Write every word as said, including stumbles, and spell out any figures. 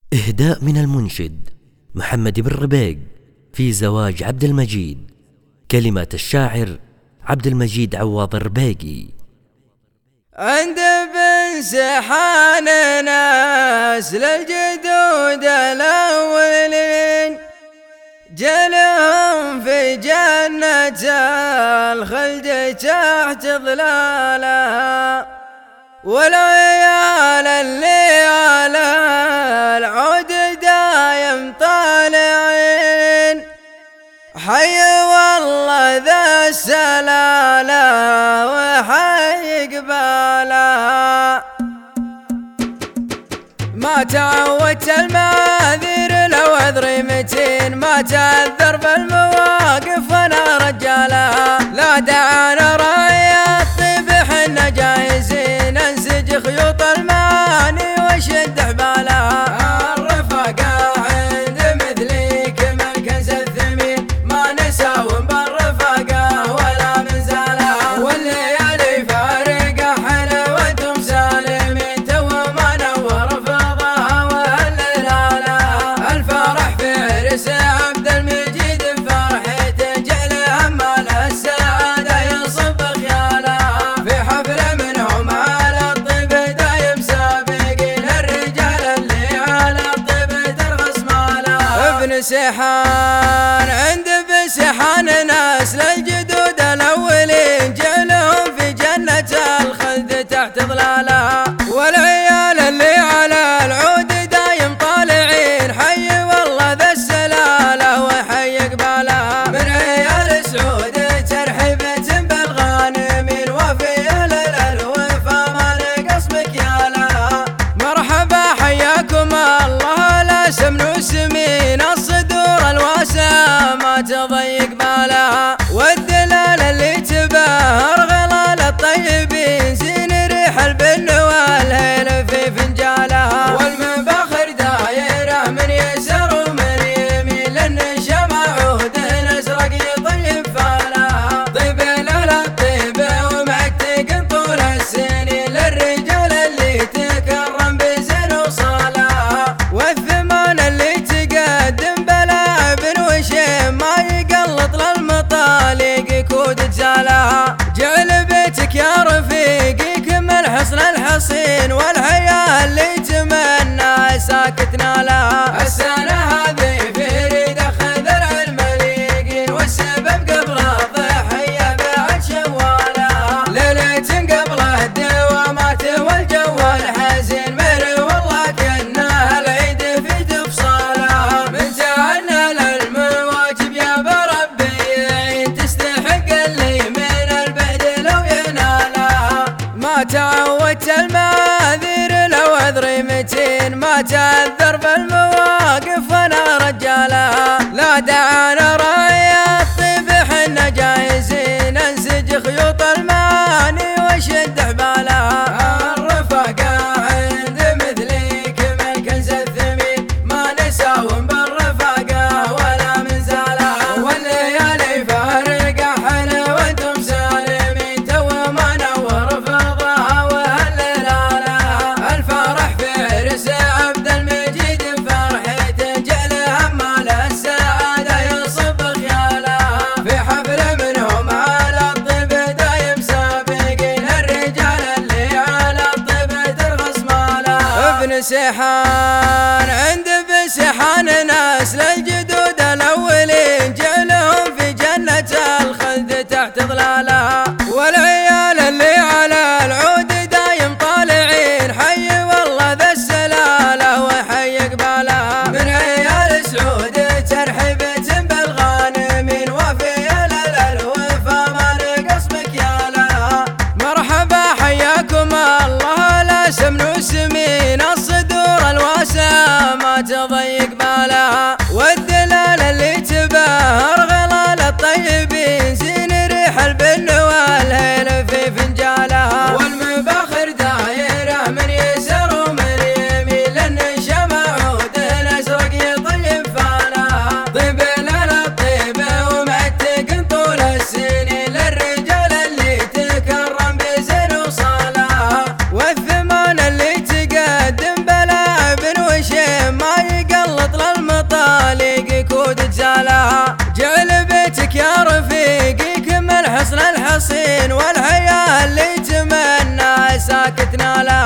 إهداء من المنشد محمد بن ربيق في زواج عبد المجيد. كلمات الشاعر عبد المجيد عواض الربيقي. عند بن سحان ناس للجدود الأولين، جلهم في جنة الخلد تحت ظلالها، والعيال اللي على العود دايم طالعين، حي والله ذا السلالة وحي قبالها. ما تعودت المعاذير لو عذري متين، ما تعذر بالمواقف وانا رجالها، لا دعانا راعي الطيب حنا جايزين، انسج خيوط المعاني وشد حبالها. الرفقة عند مثليك من كنز الثمين، ما نساوم بالرفقة ولا منزالها، والليالي فارقة حنا وانتم سالمين، تو ما نور فضاها وهللالها. الفرح في عرس عبد المجيد فرحته، جعل همال السعادة ينصب خيالها، في حفلة منهم على الطيب دايم سابقين، الرجال اللي على الطيب ترخص مالها. ابن سحان عند ابن سحان ناس للجدود الأولين، جعلهم في جنة الخلد تحت ظلالها، والعيال اللي على العود دايم طالعين، حي والله ذا السلالة وحي قبالها. من عيال سعود ترحيبة بالغانمين، وفي أهل الوفا ما نقص بكيالها. مرحبا حياكم الله لا سمن سمين، الصدور الواسعة ما تضيق بالها، والدلال اللي تباهر غلال الطيبين، زين ريح البن والهيل في فنجالها، والمباخر دايره من يسار ومن يمين، لان شمع عوده نزرق يطيب فالها. طيب لا طيب ومعتق طول السنين، للرجال اللي تكرم بزين وصالها، والثمان اللي تقدم بلاعب وشيم، ما يقلط للمطالق كود جزالها. جعل بيتك يا رفيقي كمل حصن الحصين، والحياة اللي تمنى ساكت نالها. السنة هذه في ريد خذر المليقين، والسبب قبل الضحية بعد شوالها، ليلة قبل الدوامات والجو الحزين، مر والله كأنها العيد في تفصالها. من تعنا للمواجب يا بربي يعين، تستحق اللي من البعد لو ينالها. ما تعودت المعاذير لو عذري متين، ما تعذر بالمواقف وانا رجالها، لا دعانا راعي الطيب حنا جايزين، انسج خيوط المعاني وشد حبالها. الرفقة عند مثليك من كنز الثمين، ما نساوم بالرفقة ولا منزالها، والليالي فارقة حنا وانتم سالمين، تو ما نور فضاها وهللالها. الفرح في عرس عبد المجيد فرحته، جعل همال السعادة ينصب خيالها، في حفلة منهم على الطيب دايم سابقين، الرجال اللي على الطيب ترخص مالها. ابن سحان عند ابن سحان ناس للجدود الأولين، جعلهم في جنة الخلد تحت ظلالها، والعيال اللي على العود دايم طالعين، حي والله ذا السلالة وحي قبالها. من عيال سعود ترحيبة بالغانمين، وفي أهل الوفا ما نقص بكيالها. مرحبا حياكم الله لا سمن سمين، الصدور الواسعة ما تضيق بالها، والدلال اللي تباهر غلال الطيبين، زين ريح البن والهيل في فنجالها، والمباخر دايره من يسار ومن يمين، لان شمع عوده نزرق يطيب فالها. طيب لا طيب ومعتق طول السنين، للرجال اللي تكرم بزين وصالها، والثمان اللي تقدم بلاعب وشيم، ما ساكتنا لا